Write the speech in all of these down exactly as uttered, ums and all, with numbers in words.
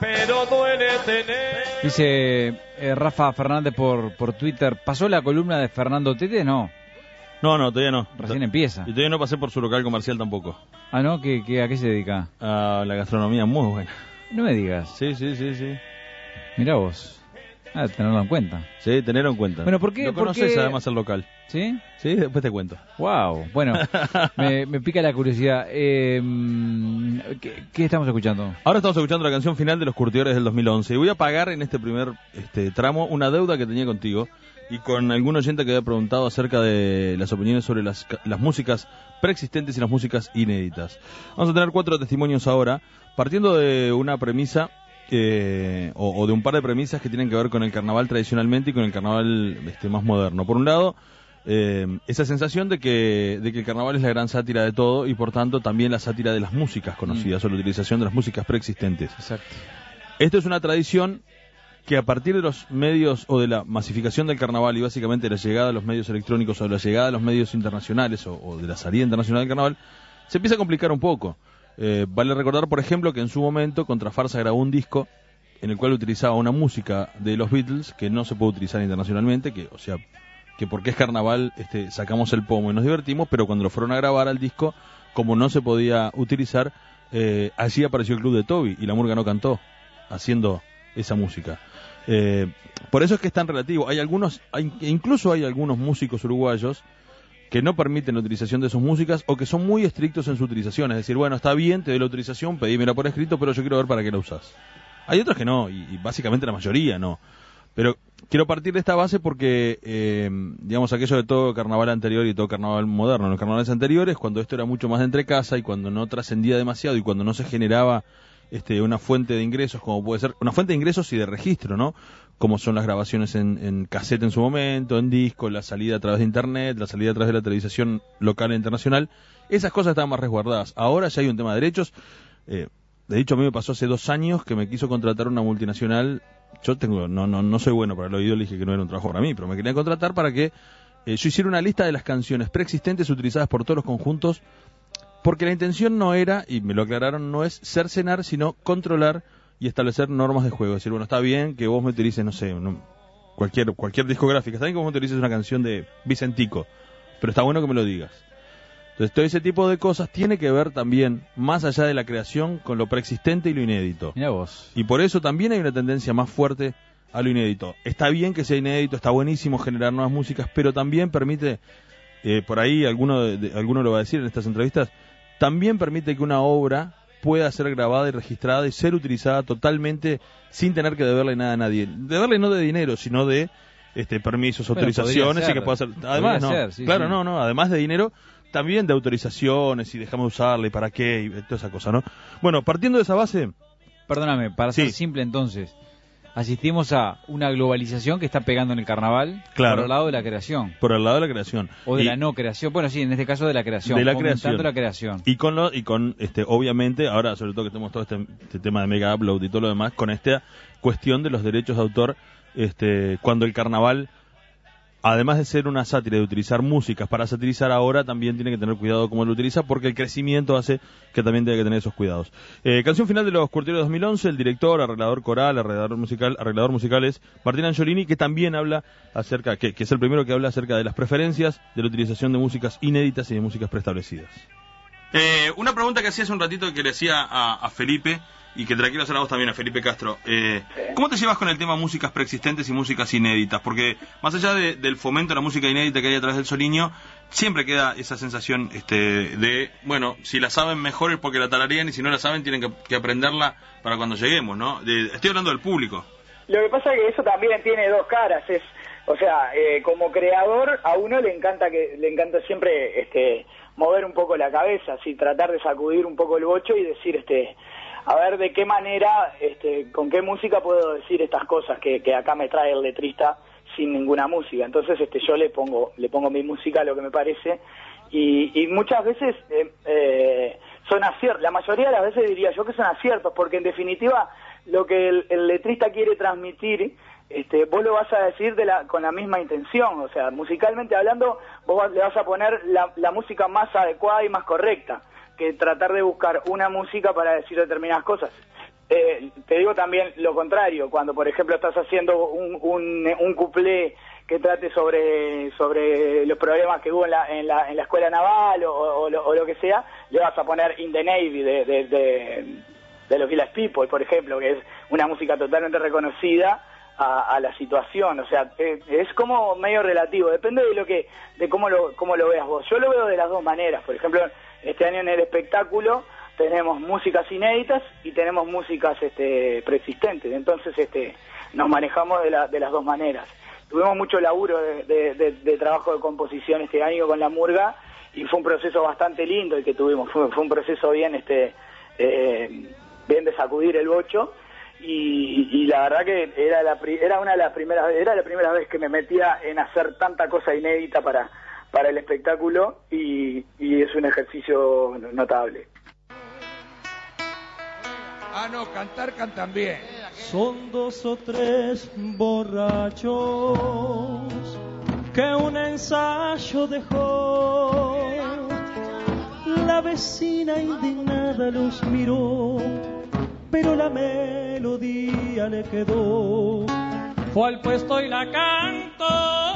pero duele tener. Dice eh, Rafa Fernández por, por Twitter, ¿pasó la columna de Fernando Tete? No. No, no, todavía no. Recién empieza. Y todavía no pasé por su local comercial tampoco. Ah, ¿no? ¿Qué, qué, ¿A qué se dedica? A la gastronomía muy buena. No me digas. Sí, sí, sí, sí. Mirá vos. Ah, tenerlo en cuenta. Sí, tenerlo en cuenta. Bueno, ¿por qué? Lo ¿por conoces qué? además el local. ¿Sí? Sí, después te cuento. Wow. Bueno, me, me pica la curiosidad. Eh, ¿qué, ¿Qué estamos escuchando? Ahora estamos escuchando la canción final de Los Curtidores del dos mil once. Y voy a pagar en este primer este, tramo una deuda que tenía contigo y con algún oyente que había preguntado acerca de las opiniones sobre las, las músicas preexistentes y las músicas inéditas. Vamos a tener cuatro testimonios ahora, partiendo de una premisa eh, o, o de un par de premisas que tienen que ver con el carnaval tradicionalmente y con el carnaval este, más moderno. Por un lado, eh, esa sensación de que, de que el carnaval es la gran sátira de todo y por tanto también la sátira de las músicas conocidas mm. o la utilización de las músicas preexistentes. Exacto. Esto es una tradición que a partir de los medios o de la masificación del carnaval y básicamente de la llegada de los medios electrónicos o de la llegada de los medios internacionales o, o de la salida internacional del carnaval, se empieza a complicar un poco. Eh, vale recordar, por ejemplo, que en su momento Contrafarsa grabó un disco en el cual utilizaba una música de los Beatles que no se puede utilizar internacionalmente, que, o sea, que porque es carnaval este, sacamos el pomo y nos divertimos, pero cuando lo fueron a grabar al disco, como no se podía utilizar, eh, allí apareció el Club de Toby y la Murga no cantó haciendo esa música. Eh, por eso es que es tan relativo. Hay algunos, hay, incluso hay algunos músicos uruguayos que no permiten la utilización de sus músicas o que son muy estrictos en su utilización. Es decir, bueno, está bien, te doy la autorización, pedímela por escrito, pero yo quiero ver para qué la usás. Hay otros que no, y, y básicamente la mayoría no. Pero quiero partir de esta base porque, eh, digamos, aquello de todo carnaval anterior y todo carnaval moderno. En los carnavales anteriores, cuando esto era mucho más de entre casa y cuando no trascendía demasiado y cuando no se generaba este, una fuente de ingresos, como puede ser, una fuente de ingresos y de registro, ¿no? Como son las grabaciones en, en cassette en su momento, en disco, la salida a través de internet, la salida a través de la televisación local e internacional. Esas cosas estaban más resguardadas. Ahora ya hay un tema de derechos. Eh, de hecho, a mí me pasó hace dos años que me quiso contratar una multinacional. Yo tengo, no, no, no soy bueno para el oído, le dije que no era un trabajo para mí, pero me querían contratar para que eh, yo hiciera una lista de las canciones preexistentes utilizadas por todos los conjuntos, porque la intención no era, y me lo aclararon, no es cercenar, sino controlar y establecer normas de juego. Es decir, bueno, está bien que vos me utilices, no sé, no, cualquier cualquier discográfica, está bien que vos me utilices una canción de Vicentico, pero está bueno que me lo digas. Entonces, todo ese tipo de cosas tiene que ver también, más allá de la creación, con lo preexistente y lo inédito. Mirá vos. Y por eso también hay una tendencia más fuerte a lo inédito. Está bien que sea inédito, está buenísimo generar nuevas músicas, pero también permite, eh, por ahí alguno, de, de, alguno lo va a decir en estas entrevistas, también permite que una obra pueda ser grabada y registrada y ser utilizada totalmente sin tener que deberle nada a nadie. Deberle no de dinero, sino de este permisos, bueno, autorizaciones y que pueda ser. Además, no. Ser, sí, claro, sí. no, no. Además de dinero, también de autorizaciones y dejamos usarla y para qué y toda esa cosa, ¿no? Bueno, partiendo de esa base. Perdóname, para sí. ser simple entonces. Asistimos a una globalización que está pegando en el carnaval, claro, por el lado de la creación. Por el lado de la creación. O de y, la no creación. Bueno, sí, en este caso de la creación. De la creación. la creación. Y con, lo, y con este, obviamente, ahora sobre todo que tenemos todo este, este tema de mega upload y todo lo demás, con esta cuestión de los derechos de autor, este, cuando el carnaval, además de ser una sátira, de utilizar músicas para satirizar ahora, también tiene que tener cuidado cómo lo utiliza, porque el crecimiento hace que también tenga que tener esos cuidados. Eh, canción final de Los Curtidores dos mil once, el director, arreglador coral, arreglador musical, arreglador musical es Martín Angiolini, que también habla acerca, que, que es el primero que habla acerca de las preferencias de la utilización de músicas inéditas y de músicas preestablecidas. Eh, una pregunta que hacía hace un ratito que le hacía a, a Felipe, y que te la quiero hacer a vos también, a Felipe Castro. Eh, ¿Cómo te llevas con el tema músicas preexistentes y músicas inéditas? Porque más allá de, del fomento de la música inédita que hay a través del Soliño, siempre queda esa sensación este, de, bueno, si la saben mejor es porque la tararean y si no la saben tienen que, que aprenderla para cuando lleguemos, ¿no? De, estoy hablando del público. Lo que pasa es que eso también tiene dos caras, es, o sea, eh, como creador a uno le encanta que le encanta siempre este mover un poco la cabeza, así tratar de sacudir un poco el bocho y decir este a ver de qué manera, este, con qué música puedo decir estas cosas que, que acá me trae el letrista sin ninguna música. Entonces este yo le pongo le pongo mi música a lo que me parece y, y muchas veces eh, eh, son aciertos, la mayoría de las veces diría yo que son aciertos, porque en definitiva lo que el, el letrista quiere transmitir, este, vos lo vas a decir de la, con la misma intención, o sea, musicalmente hablando, vos le vas a poner la, la música más adecuada y más correcta que tratar de buscar una música para decir determinadas cosas. Eh, te digo también lo contrario, cuando por ejemplo estás haciendo un, un, un cuplé que trate sobre sobre los problemas que hubo en la, en la, en la escuela naval o, o, lo, o lo que sea, le vas a poner In the Navy de, de, de, de los Village People, por ejemplo, que es una música totalmente reconocida a, a la situación. O sea, es, es como medio relativo, depende de lo que de cómo lo, cómo lo veas vos. Yo lo veo de las dos maneras. Por ejemplo, este año en el espectáculo tenemos músicas inéditas y tenemos músicas este, preexistentes, entonces este, nos manejamos de, la, de las dos maneras. Tuvimos mucho laburo de, de, de, de trabajo de composición este año con la murga y fue un proceso bastante lindo el que tuvimos, fue, fue un proceso bien este eh, bien de sacudir el bocho y, y la verdad que era la era una de las primeras era la primera vez que me metía en hacer tanta cosa inédita para para el espectáculo y, y es un ejercicio notable. Ah, no, cantar cantan bien. Son dos o tres borrachos que un ensayo dejó. La vecina indignada los miró, pero la melodía le quedó. Fue al puesto y la cantó.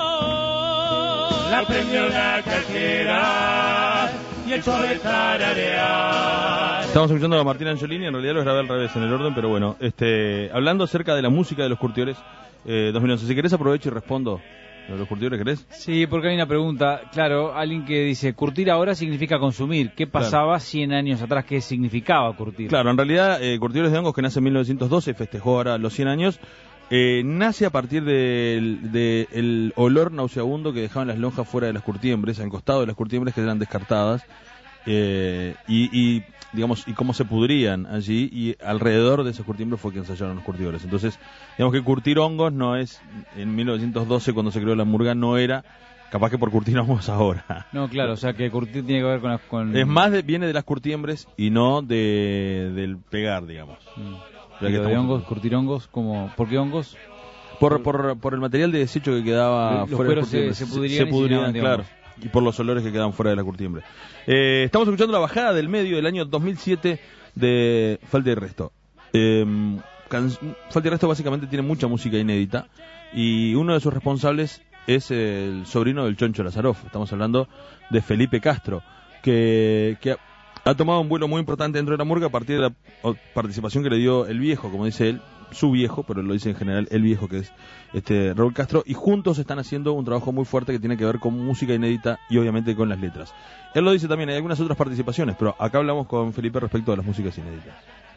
La prendió la cajera y echó a tararear. Estamos escuchando a Martín Angiolini, en realidad lo grabé al revés en el orden, pero bueno, este, hablando acerca de la música de los Curtiores, eh, dos mil once, si querés aprovecho y respondo. ¿De los Curtiores querés? Sí, porque hay una pregunta, claro, alguien que dice, curtir ahora significa consumir. ¿Qué pasaba claro. cien años atrás? ¿Qué significaba curtir? Claro, en realidad, eh, Curtidores de Hongos, que nace en mil novecientos doce, festejó ahora los cien años, eh, nace a partir del de, el olor nauseabundo que dejaban las lonjas fuera de las curtiembres, al costado de las curtiembres que eran descartadas, eh, y, y digamos, y cómo se pudrían allí, y alrededor de esos curtiembres fue que ensayaron los curtidores. Entonces, digamos que curtir hongos no es, en mil novecientos doce cuando se creó la murga, no era capaz que por curtir hongos ahora. No, claro, o sea que curtir tiene que ver con... con... Es más, de, viene de las curtiembres y no de del pegar, digamos. Mm. Ya que de hongos, curtir hongos, como, ¿por qué hongos? Por, por, por el material de desecho que quedaba los fuera de las curtiembres. Se, se pudrían, se pudrían y claro. Y por los olores que quedaban fuera de la curtiembre. Eh, estamos escuchando la bajada del medio del año dos mil siete de Falta y Resto. Eh, can... Falta y Resto básicamente tiene mucha música inédita y uno de sus responsables es el sobrino del Choncho Lazaroff. Estamos hablando de Felipe Castro, que, que ha, ha tomado un vuelo muy importante dentro de la murga a partir de la participación que le dio el viejo, como dice él, su viejo, pero lo dice en general el viejo, que es este Raúl Castro, y juntos están haciendo un trabajo muy fuerte que tiene que ver con música inédita y obviamente con las letras. Él lo dice también, hay algunas otras participaciones, pero acá hablamos con Felipe respecto a las músicas inéditas.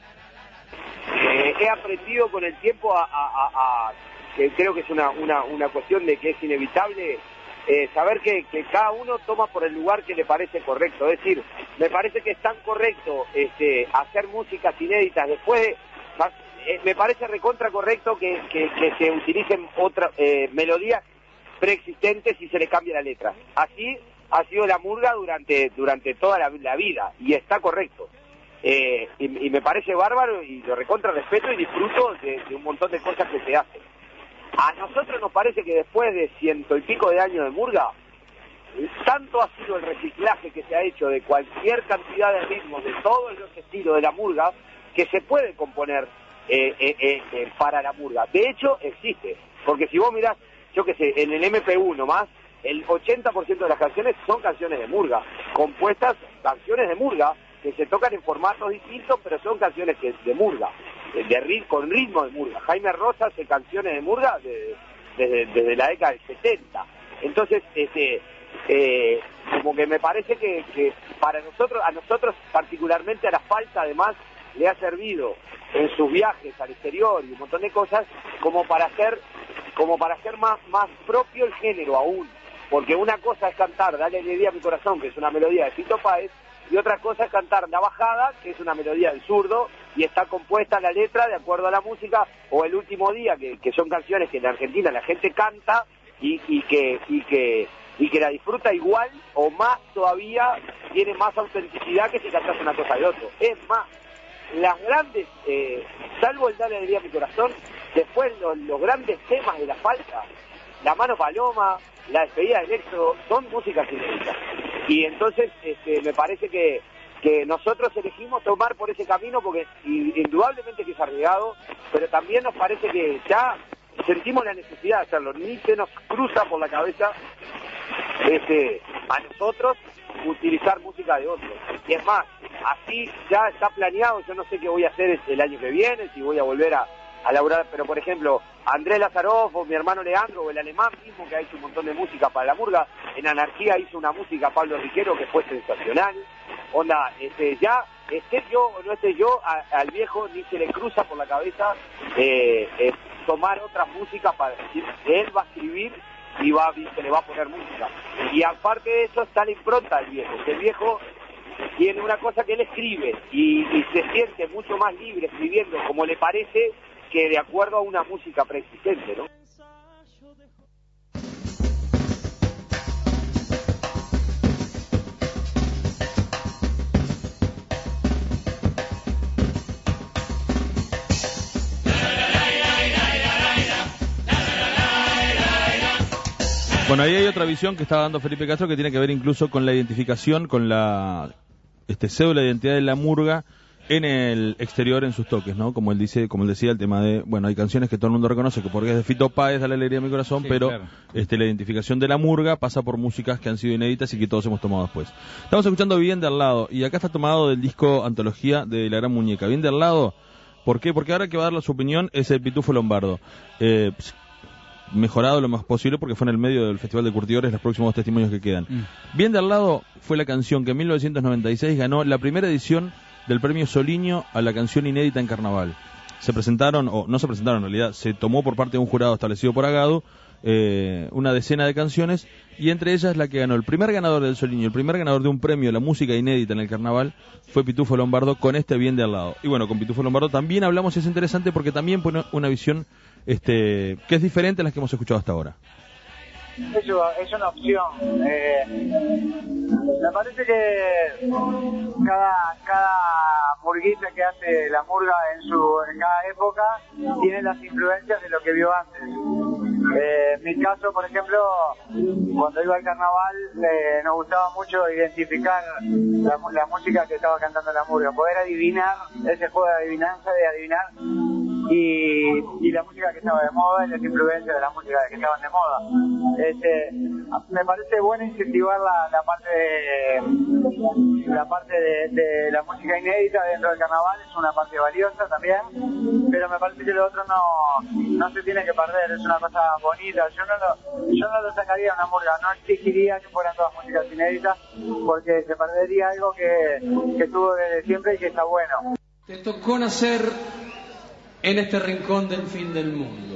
Eh, he aprendido con el tiempo a, a, a, a que creo que es una, una, una cuestión de que es inevitable eh, saber que, que cada uno toma por el lugar que le parece correcto. Es decir, me parece que es tan correcto este, hacer músicas inéditas después de... Eh, me parece recontra correcto que, que, que se utilicen otras eh, melodías preexistentes y se le cambie la letra. Así ha sido la murga durante durante toda la, la vida y está correcto. Eh, y, y me parece bárbaro y lo recontra respeto y disfruto de, de un montón de cosas que se hacen. A nosotros nos parece que después de ciento y pico de años de murga, tanto ha sido el reciclaje que se ha hecho de cualquier cantidad de ritmos, de todos los estilos de la murga, que se puede componer Eh, eh, eh, eh, para la murga. De hecho, existe, porque si vos mirás, yo qué sé, en el eme pe uno más, el ochenta por ciento de las canciones son canciones de murga, compuestas, canciones de murga, que se tocan en formatos distintos, pero son canciones que, de murga, de, de, con ritmo de murga. Jaime Rosa hace canciones de murga desde, desde, desde la década del setenta. Entonces, este, eh, como que me parece que, que para nosotros, a nosotros particularmente a la falta además, le ha servido en sus viajes al exterior y un montón de cosas como para hacer como para hacer más más propio el género aún, porque una cosa es cantar Dale Alegría a mi corazón, que es una melodía de Fito Páez, y otra cosa es cantar La Bajada, que es una melodía del zurdo y está compuesta la letra de acuerdo a la música, o El Último Día, que, que son canciones que en Argentina la gente canta y, y que y que y que la disfruta igual o más todavía, tiene más autenticidad que si cantas una cosa de otro. Es más, las grandes, eh, salvo el Dale Alegría a mi corazón, después los, los grandes temas de la falta, La Mano Paloma, La Despedida del Éxodo, son músicas inéditas. Y entonces este, me parece que, que nosotros elegimos tomar por ese camino porque indudablemente que es arriesgado, pero también nos parece que ya sentimos la necesidad de hacerlo, ni se nos cruza por la cabeza este, a nosotros utilizar música de otros. Y es más, así ya está planeado, yo no sé qué voy a hacer el año que viene, si voy a volver a, a laburar, pero por ejemplo, Andrés Lazaroff o mi hermano Leandro o el alemán mismo que ha hecho un montón de música para la murga, en Anarquía hizo una música Pablo Riquero que fue sensacional. Onda, este, ya esté yo o no esté yo, a, al viejo ni se le cruza por la cabeza eh, eh, tomar otras músicas para decir que él va a escribir y va, se le va a poner música. Y aparte de eso está la impronta del viejo, que el viejo tiene una cosa que él escribe y, y se siente mucho más libre escribiendo como le parece que de acuerdo a una música preexistente, ¿no? Bueno, ahí hay otra visión que estaba dando Felipe Castro que tiene que ver incluso con la identificación, con la este cédula de identidad de la murga en el exterior en sus toques, ¿no? Como él dice, como él decía, el tema de, bueno, hay canciones que todo el mundo reconoce que porque es de Fito Páez, da la alegría a mi corazón, sí, pero claro, este la identificación de la murga pasa por músicas que han sido inéditas y que todos hemos tomado después. Estamos escuchando Bien de al lado y acá está tomado del disco Antología de La Gran Muñeca. Bien de al lado, ¿por qué? Porque ahora que va a dar su opinión es el Pitufo Lombardo. Eh, mejorado lo más posible porque fue en el medio del Festival de Curtidores los próximos testimonios que quedan. Mm. Bien de al lado fue la canción que en mil novecientos noventa y seis ganó la primera edición del premio Soliño a la canción inédita en Carnaval. Se presentaron, o no se presentaron en realidad, se tomó por parte de un jurado establecido por Agado eh, una decena de canciones y entre ellas la que ganó el primer ganador del Soliño, el primer ganador de un premio a la música inédita en el Carnaval fue Pitufo Lombardo con este Bien de al lado. Y bueno, con Pitufo Lombardo también hablamos y es interesante porque también pone una visión este que es diferente a las que hemos escuchado hasta ahora. Eso es una opción. Eh, me parece que cada cada murguita que hace la murga en su en cada época tiene las influencias de lo que vio antes. Eh, en mi caso, por ejemplo, cuando iba al carnaval eh, nos gustaba mucho identificar la, la música que estaba cantando la murga, poder adivinar ese juego de adivinanza, de adivinar y, y la música que estaba de moda y las influencias de la música que estaban de moda. Este, me parece bueno incentivar la, la parte de la parte de, de la música inédita dentro del carnaval, es una parte valiosa también, pero me parece que lo otro no, no se tiene que perder, es una cosa bonita. Yo no lo, yo no lo sacaría a una murga, no exigiría que fueran todas músicas inéditas porque se perdería algo que, que tuvo desde siempre y que está bueno. Te tocó nacer en este rincón del fin del mundo,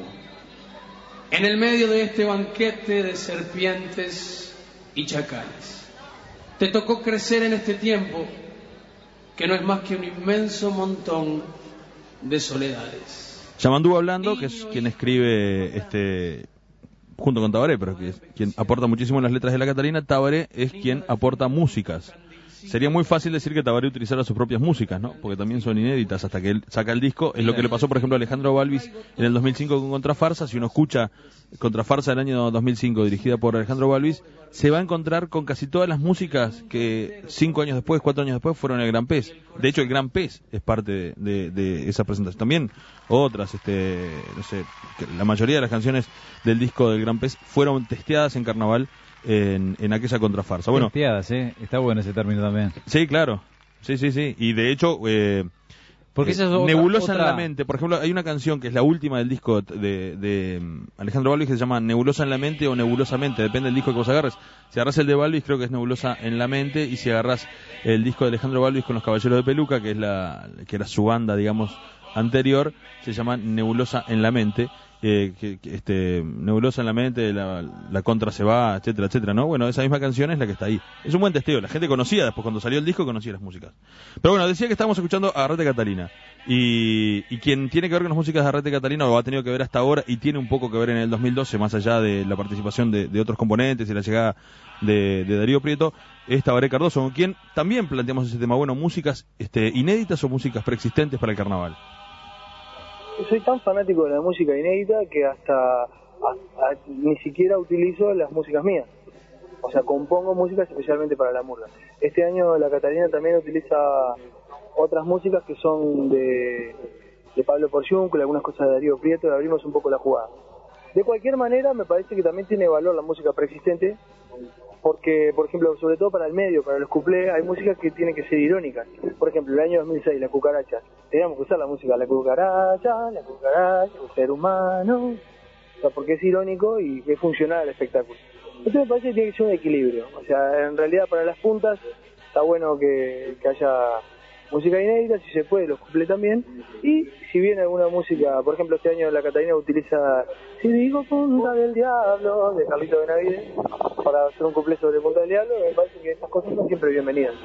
en el medio de este banquete de serpientes y chacales. Te tocó crecer en este tiempo que no es más que un inmenso montón de soledades. Yamandú Hablando, que es quien escribe este junto con Tabaré, pero que es quien aporta muchísimo en las letras de la Catalina. Tabaré es quien aporta músicas. Sería muy fácil decir que Tabaré utilizara sus propias músicas, ¿no? Porque también son inéditas hasta que él saca el disco. Es lo que le pasó, por ejemplo, a Alejandro Balvis en el dos mil cinco con Contrafarsa. Si uno escucha Contrafarsa del año dos mil cinco, dirigida por Alejandro Balvis, se va a encontrar con casi todas las músicas que cinco años después, cuatro años después, fueron el Gran Pez. De hecho, el Gran Pez es parte de, de, de esa presentación. También otras, este, no sé, la mayoría de las canciones del disco del Gran Pez fueron testeadas en Carnaval. En, en aquella contrafarsa. Bueno, testeadas, ¿eh? Está bueno ese término también. Sí, claro. Sí, sí, sí. Y de hecho, eh, porque esa es otra, Nebulosa otra... en la mente. Por ejemplo, hay una canción que es la última del disco de, de Alejandro Balvis que se llama Nebulosa en la mente o Nebulosamente. Depende del disco que vos agarres. Si agarras el de Balvis, creo que es Nebulosa en la mente. Y si agarras el disco de Alejandro Balvis con los Caballeros de Peluca, que es la que era su banda, digamos, anterior, se llama Nebulosa en la mente. Eh, que, que, este, Nebulosa en la mente, la, la contra se va, etcétera, etcétera, ¿no? Bueno, esa misma canción es la que está ahí. Es un buen testeo, la gente conocía después, cuando salió el disco, conocía las músicas. Pero bueno, decía que estábamos escuchando a Arrete Catalina. Y, y quien tiene que ver con las músicas de Arrete Catalina, o ha tenido que ver hasta ahora, y tiene un poco que ver en el dos mil doce, más allá de la participación de, de otros componentes y la llegada de, de Darío Prieto, es Tabaré Cardoso, con quien también planteamos ese tema. Bueno, músicas este, inéditas o músicas preexistentes para el carnaval. Soy tan fanático de la música inédita que hasta, hasta ni siquiera utilizo las músicas mías. o sea, compongo músicas especialmente para la murga. Este año la Catalina también utiliza otras músicas que son de, de Pablo Porciúncula, algunas cosas de Darío Prieto, y abrimos un poco la jugada. De cualquier manera, me parece que también tiene valor la música preexistente, porque, por ejemplo, sobre todo para el medio, para los cuplés, hay músicas que tienen que ser irónicas. Por ejemplo, el año dos mil seis, La Cucaracha. Teníamos que usar la música La Cucaracha, La Cucaracha, un ser humano, o sea, porque es irónico y es funcional al espectáculo. Entonces me parece que tiene que ser un equilibrio. O sea, en realidad para las puntas está bueno que, que haya música inédita, si se puede, los cuplés también. Y si viene alguna música, por ejemplo, este año la Catalina utiliza Si digo Punta del Diablo, de Carlito Benavides, para hacer un cuplé sobre Punta del Diablo. Me parece que estas cosas son siempre bienvenidas.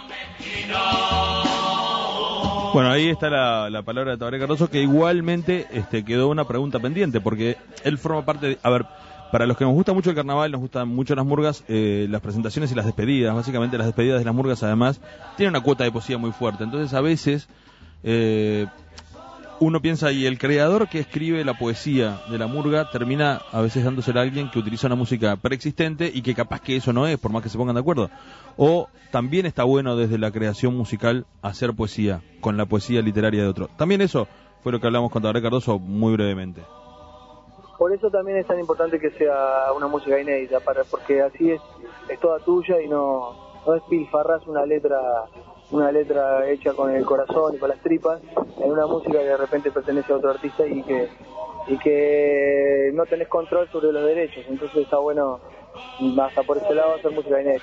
Bueno, ahí está la, la palabra de Tabaré Cardoso, que igualmente este, quedó una pregunta pendiente, porque él forma parte de... A ver, para los que nos gusta mucho el carnaval, nos gustan mucho las murgas, eh, las presentaciones y las despedidas, básicamente las despedidas de las murgas además, tienen una cuota de poesía muy fuerte. Entonces a veces eh, uno piensa, y el creador que escribe la poesía de la murga termina a veces dándosela a alguien que utiliza una música preexistente y que capaz que eso no es, por más que se pongan de acuerdo. O también está bueno desde la creación musical hacer poesía con la poesía literaria de otro. También eso fue lo que hablamos con Tabaré Cardoso muy brevemente. Por eso también es tan importante que sea una música inédita, para porque así es, es toda tuya y no, no despilfarras una letra una letra hecha con el corazón y con las tripas en una música que de repente pertenece a otro artista y que y que no tenés control sobre los derechos. Entonces está bueno hasta por ese lado hacer música inédita.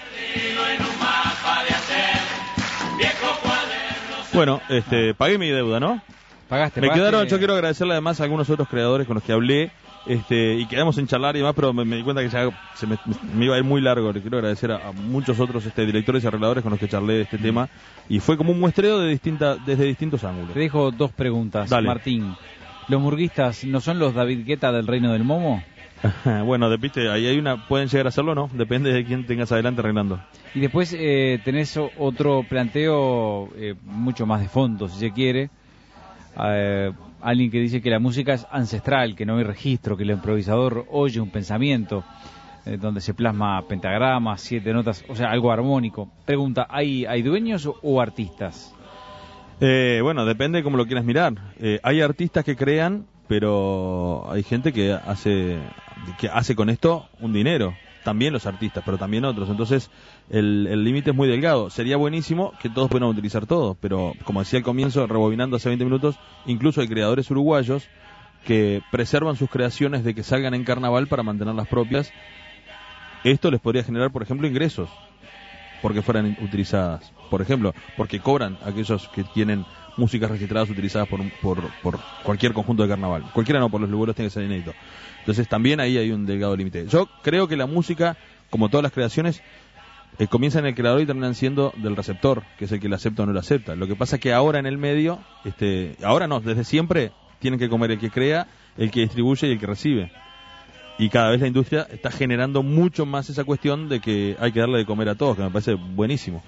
Bueno, este, pagué mi deuda, ¿no? Pagaste, me pagaste. quedaron, yo quiero agradecerle además a algunos otros creadores con los que hablé, este, y quedamos en charlar y demás, pero me, me di cuenta que ya se me, me iba a ir muy largo. Le quiero agradecer a, a muchos otros este, directores y arregladores con los que charlé de este mm. tema, y fue como un muestreo de distinta, desde distintos ángulos. Te dejo dos preguntas. Dale. Martín, ¿los murguistas no son los David Guetta del Reino del Momo? Bueno, de, viste, ahí hay una, pueden llegar a serlo o no, depende de quién tengas adelante arreglando. Y después eh, tenés otro planteo eh, mucho más de fondo, si se quiere. Eh, alguien que dice que la música es ancestral, que no hay registro, que el improvisador oye un pensamiento eh, donde se plasma pentagramas, siete notas, o sea, algo armónico. Pregunta, ¿hay, hay dueños o, o artistas? Eh, bueno, depende de cómo lo quieras mirar. Eh, hay artistas que crean, pero hay gente que hace que hace con esto un dinero. También los artistas, pero también otros. Entonces, el límite es muy delgado. Sería buenísimo que todos puedan utilizar todo, pero como decía al comienzo, rebobinando hace veinte minutos, incluso hay creadores uruguayos que preservan sus creaciones de que salgan en carnaval para mantenerlas propias. Esto les podría generar, por ejemplo, ingresos porque fueran utilizadas. Por ejemplo, porque cobran aquellos que tienen músicas registradas utilizadas por, por, por cualquier conjunto de carnaval. Cualquiera no, por los lugares tiene que ser inédito. Entonces también ahí hay un delgado límite. Yo creo que la música, como todas las creaciones, eh, comienza en el creador y terminan siendo del receptor, que es el que la acepta o no la acepta. Lo que pasa es que ahora en el medio, este, ahora no, desde siempre tienen que comer el que crea, el que distribuye y el que recibe. Y cada vez la industria está generando mucho más esa cuestión de que hay que darle de comer a todos, que me parece buenísimo.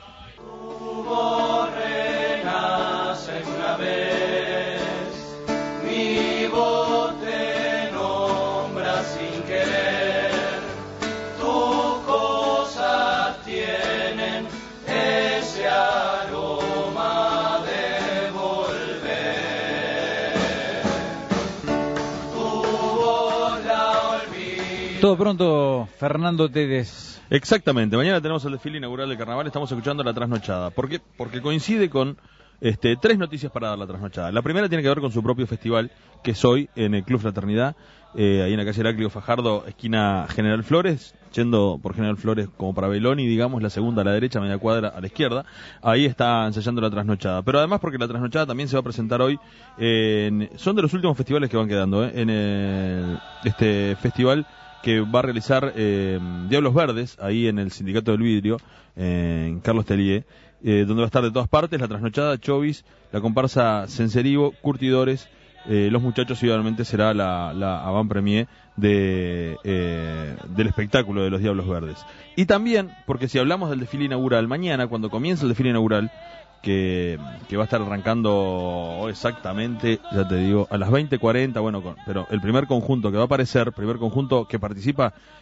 Todo pronto, Fernando Tedes. Exactamente, mañana tenemos el desfile inaugural del carnaval, estamos escuchando la trasnochada. ¿Por qué? Porque coincide con este, tres noticias para dar la trasnochada. La primera tiene que ver con su propio festival, que es hoy en el Club Fraternidad, eh, ahí en la calle Heráclito Fajardo, esquina General Flores, yendo por General Flores como para Beloni, digamos, la segunda a la derecha, media cuadra a la izquierda. Ahí está ensayando la trasnochada. Pero además porque la trasnochada también se va a presentar hoy, en, son de los últimos festivales que van quedando, eh, en el, este festival que va a realizar eh, Diablos Verdes, ahí en el Sindicato del Vidrio, eh, en Carlos Tellier, eh, donde va a estar de todas partes la trasnochada, Chovis, la comparsa Senserivo, Curtidores, eh, los muchachos, y obviamente será la, la avant-premier de, eh, del espectáculo de los Diablos Verdes. Y también, porque si hablamos del desfile inaugural, mañana, cuando comienza el desfile inaugural, que, que va a estar arrancando exactamente, ya te digo, a las veinte cuarenta, bueno, con, pero el primer conjunto que va a aparecer, primer conjunto que participa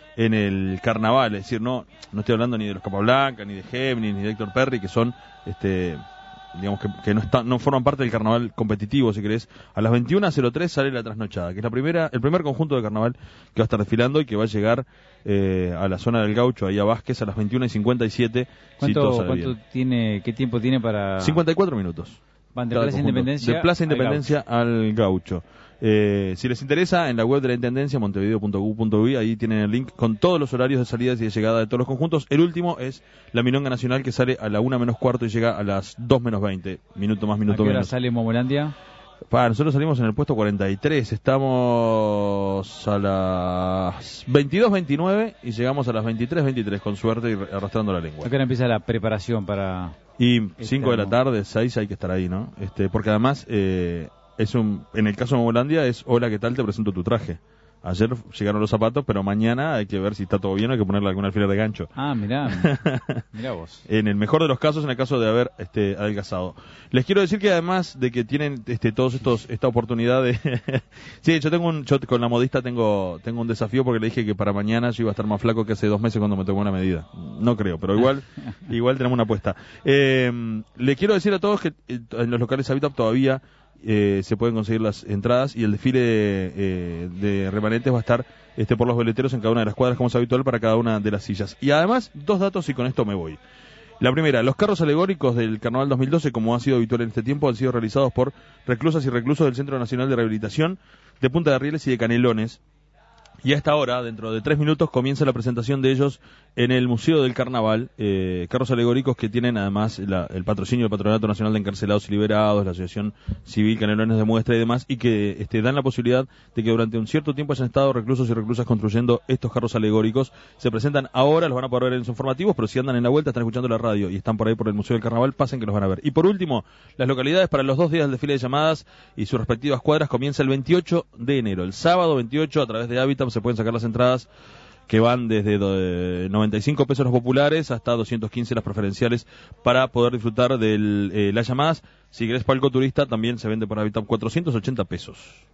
en el carnaval, es decir, no no estoy hablando ni de los Capablanca, ni de Géminis, ni de Héctor Perry, que son, este digamos que, que no están, no forman parte del carnaval competitivo, si querés. A las veintiuna cero tres sale la trasnochada, que es la primera, el primer conjunto de carnaval que va a estar desfilando y que va a llegar eh, a la zona del Gaucho, ahí a Vázquez, a las veintiuna y cincuenta y siete. ¿Cuánto, si todo sale ¿cuánto bien. tiene, qué tiempo tiene para...? cincuenta y cuatro minutos. Van de Cada Plaza conjunto. Independencia, de Plaza Independencia al Gaucho. al Gaucho. Eh, si les interesa, en la web de la Intendencia, montevideo punto gov punto uy, ahí tienen el link con todos los horarios de salidas y de llegada de todos los conjuntos. El último es la Milonga Nacional, que sale a la una menos cuarto y llega a las dos menos veinte. Minuto más, minuto ¿A qué hora menos. sale Momolandia? Pa, nosotros salimos en el puesto cuarenta y tres, estamos a las veintidós veintinueve y llegamos a las veintitrés veintitrés con suerte y arrastrando la lengua. ¿A qué hora empieza la preparación para...? Y este cinco de la año? tarde, seis hay que estar ahí, ¿no? Este, porque además, eh, es un, en el caso de Momolandia es, hola, ¿qué tal? Te presento tu traje. Ayer llegaron los zapatos, pero mañana hay que ver si está todo bien, hay que ponerle algún alfiler de gancho. Ah, mirá, mirá vos. En el mejor de los casos, en el caso de haber este, adelgazado. Les quiero decir que además de que tienen este, todos estos esta oportunidad de... sí, yo tengo un, yo con la modista tengo tengo un desafío porque le dije que para mañana yo iba a estar más flaco que hace dos meses cuando me tomé una medida. No creo, pero igual igual tenemos una apuesta. Eh, le quiero decir a todos que eh, en los locales Habitat todavía Eh, se pueden conseguir las entradas y el desfile eh, de remanentes va a estar este, por los veleteros en cada una de las cuadras, como es habitual, para cada una de las sillas. Y además, dos datos y con esto me voy. La primera, los carros alegóricos del Carnaval dos mil doce, como ha sido habitual en este tiempo, han sido realizados por reclusas y reclusos del Centro Nacional de Rehabilitación de Punta de Rieles y de Canelones. Y a esta hora, dentro de tres minutos, comienza la presentación de ellos en el Museo del Carnaval. Eh, carros alegóricos que tienen además la, el patrocinio del Patronato Nacional de Encarcelados y Liberados, la Asociación Civil Canelones de Muestra y demás, y que este, dan la posibilidad de que durante un cierto tiempo hayan estado reclusos y reclusas construyendo estos carros alegóricos. Se presentan ahora, los van a poder ver en sus informativos, pero si andan en la vuelta, están escuchando la radio y están por ahí por el Museo del Carnaval, pasen que los van a ver. Y por último, las localidades para los dos días del desfile de llamadas y sus respectivas cuadras comienza el veintiocho de enero. El sábado veintiocho, a través de Habitat, se pueden sacar las entradas que van desde noventa y cinco pesos los populares hasta doscientos quince las preferenciales para poder disfrutar de eh, las llamadas. Si querés palco turista, también se vende por Habitat cuatrocientos ochenta pesos.